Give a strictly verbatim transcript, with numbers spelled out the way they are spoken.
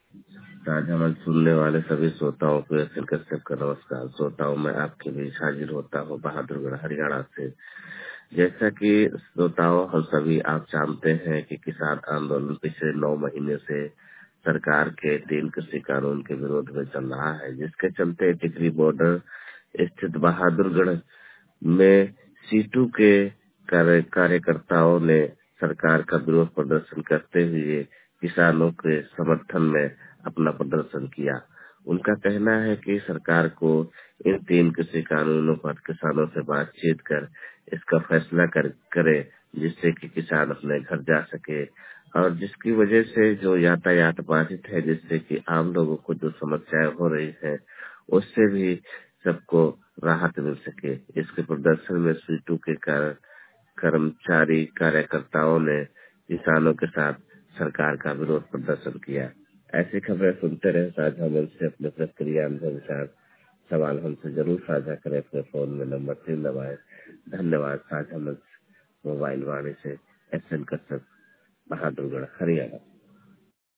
ताजा मन सुनने वाले सभी श्रोताओं को एस एल कश्यप का नमस्कार। श्रोताओं में आपके बीच हाजिर होता हूँ बहादुरगढ़ हरियाणा से। जैसा कि श्रोताओं हम सभी आप जानते हैं कि किसान आंदोलन पिछले नौ महीने से सरकार के तीन कृषि कानून के विरोध में चल रहा है, जिसके चलते टिकरी बॉर्डर स्थित बहादुरगढ़ में सीटू के कार्य कार्यकर्ताओं ने सरकार का विरोध प्रदर्शन करते हुए किसानों के समर्थन में अपना प्रदर्शन किया। उनका कहना है कि सरकार को इन तीन कृषि कानूनों पर किसानों से बातचीत कर इसका फैसला कर, करे, जिससे कि किसान अपने घर जा सके और जिसकी वजह से जो यातायात बाधित है, जिससे कि आम लोगों को जो समस्याएं हो रही है उससे भी सबको राहत मिल सके। इसके प्रदर्शन में सीटू के कारण कर्मचारी कार्यकर्ताओं ने किसानों के साथ सरकार का विरोध प्रदर्शन किया। ऐसी खबरें सुनते रहे साझा मंच से अपने प्रतिक्रिया अनुभव विचार सवाल हमसे जरूर साझा करें। अपने फोन में नंबर तीन दबाए। धन्यवाद। साझा मंच मोबाइल वाणी से एस एन कश्यप, बहादुरगढ़ हरियाणा।